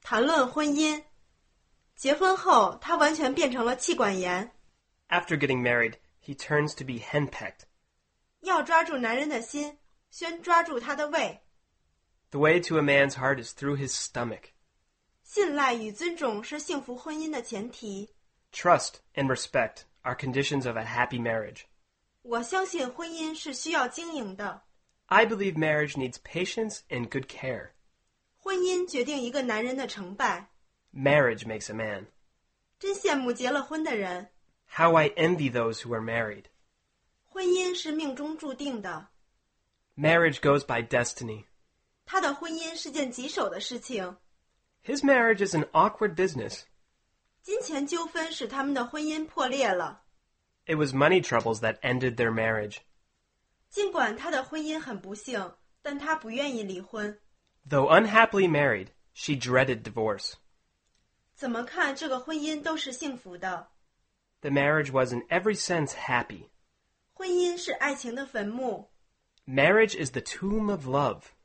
谈论婚姻。结婚后，他完全变成了气管炎。 After getting married, he turns to be henpecked. 要抓住男人的心，先抓住他的胃。 The way to a man's heart is through his stomach. 信赖与尊重是幸福婚姻的前提。 Trust and respect are conditions of a happy marriage. 我相信婚姻是需要经营的。 I believe marriage needs patience and good care. 婚姻决定一个男人的成败。 Marriage makes a man. 真羡慕结了婚的人。 How I envy those who are married. 婚姻是命中注定的。 Marriage goes by destiny. 他的婚姻是件棘手的事情。 His marriage is an awkward business. 金钱纠纷使他们的婚姻破裂了。 It was money troubles that ended their marriage. 尽管他的婚姻很不幸，但他不愿意离婚。 Though unhappily married, she dreaded divorce. 怎么看这个婚姻都是幸福的。 The marriage was in every sense happy. 婚姻是爱情的坟墓。 Marriage is the tomb of love.